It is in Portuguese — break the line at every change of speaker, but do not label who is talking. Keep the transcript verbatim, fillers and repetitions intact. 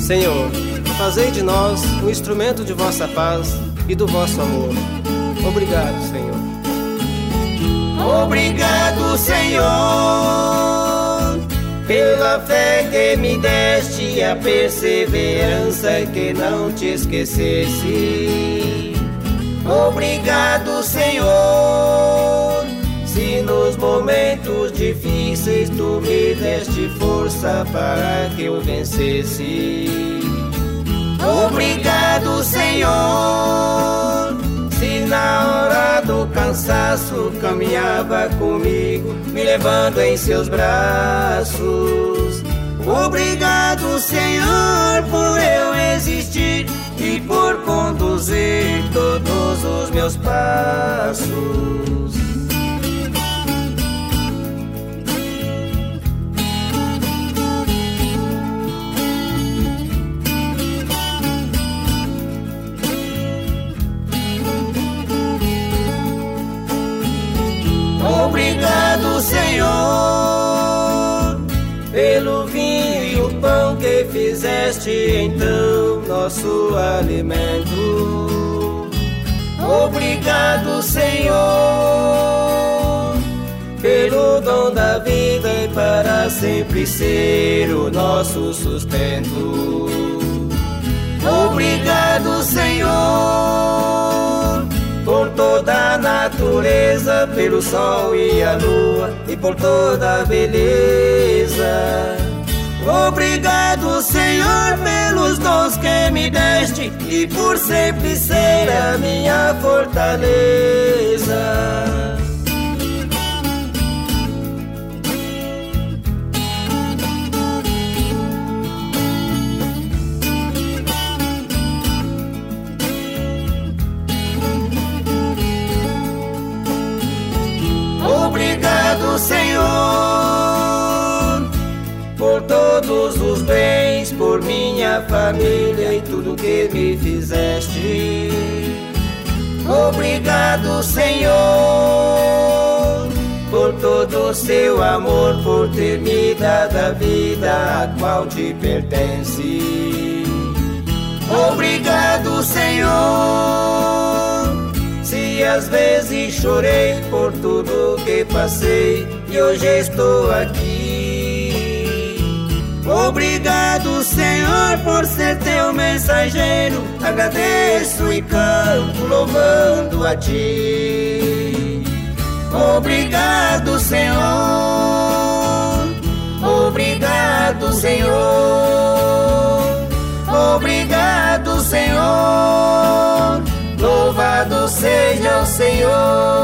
Senhor, fazei de nós um instrumento de vossa paz e do vosso amor. Obrigado, Senhor.
Obrigado, Senhor, pela fé que me deste e a perseverança que não te esquecesse. Obrigado, Senhor, se nos momentos difíceis tu me deste força para que eu vencesse. Obrigado, Senhor, se na hora do cansaço caminhava comigo, me levando em seus braços. Obrigado, Senhor, por eu existir e por conduzir todos os meus passos. Obrigado, Senhor, pelo vinho e o pão que fizeste então nosso alimento. Obrigado, Senhor, pelo dom da vida e para sempre ser o nosso sustento. Obrigado, Senhor, por toda a natureza, pelo sol e a lua e por toda a beleza. Obrigado, Senhor, pelos dons que me deste e por sempre ser a minha fortaleza. Obrigado, Senhor, por todos os bens, por minha família e tudo que me fizeste. Obrigado, Senhor, por todo o seu amor, por ter me dado a vida a qual te pertence. Obrigado, Senhor, se às vezes chorei por tudo que passei e hoje estou aqui. Obrigado, Senhor, por ser teu mensageiro. Agradeço e canto louvando a ti. Obrigado, Senhor. Obrigado, Senhor. Obrigado, Senhor. Louvado seja o Senhor.